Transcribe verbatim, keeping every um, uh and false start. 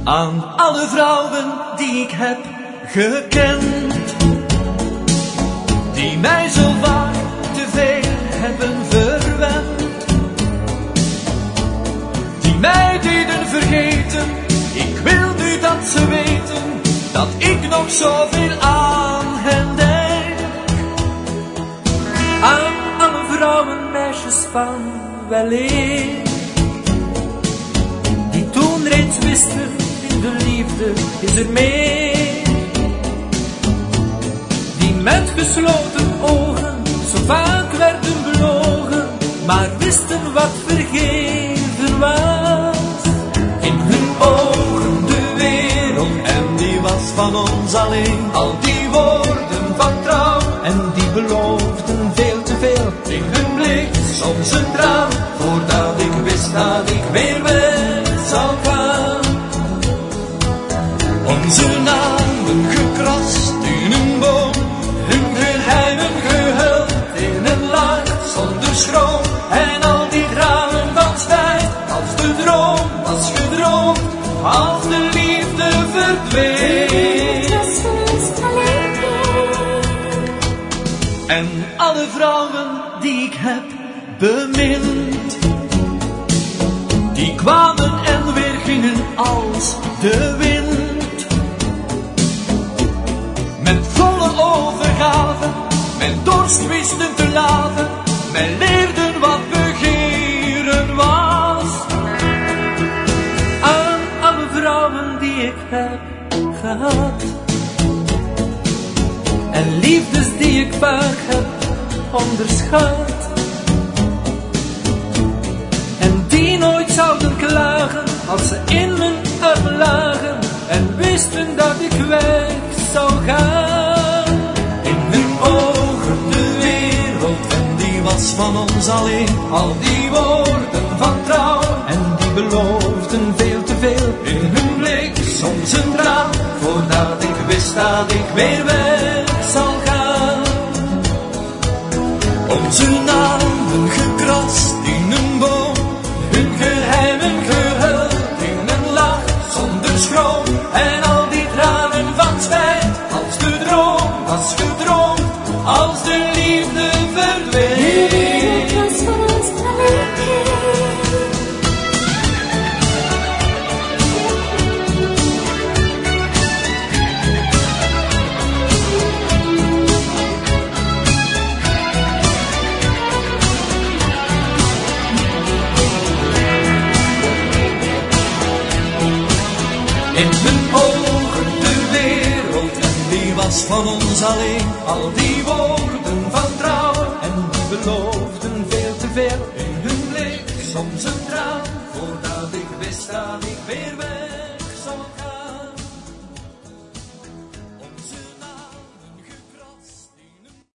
Aan alle vrouwen die ik heb gekend, die mij zo vaak te veel hebben verwend, die mij deden vergeten. Ik wil nu dat ze weten dat ik nog zoveel aan hen denk. Aan alle vrouwen, meisjes van weleer, die toen reeds wisten, in de liefde is er meer, die met gesloten ogen zo vaak werden belogen, maar wisten wat vergeven was. In hun ogen de wereld, en die was van ons alleen. Al die woorden van trouw, en die beloofden veel te veel. In hun blik soms een traan, voordat ik wist dat ik weer weg zou gaan. Onze namen gekrast in een boom, hun geheimen gehuld in een lach zonder schroom. En al die tranen van spijt, als de droom was gedroomd, als de liefde verdween. En alle vrouwen die ik heb bemind, die kwamen en weer gingen als de wind. Met volle overgave, mijn dorst wisten te laten, mij leerden wat begeren was. Aan alle vrouwen die ik heb gehad, en liefdes die ik vaak heb onderschat, en die nooit zouden klagen als ze in mijn armen lagen en wisten dat ik weg zou gaan. In hun ogen de wereld, en die was van ons alleen. Al die woorden van trouw, en die beloofden veel te veel. In hun blik soms een traan, voordat ik wist dat ik weer weg zal gaan. Onze namen gekrast in een boom, hun geheimen gehuld in een lach zonder schroom. En al die tranen van spijt, als de droom was gedroomd, als de liefde verdween. In hun ogen de wereld, en die was van ons alleen. Al die woorden van trouw, en die beloofden veel te veel. In hun blik soms een traan, voordat ik wist dat ik weer weg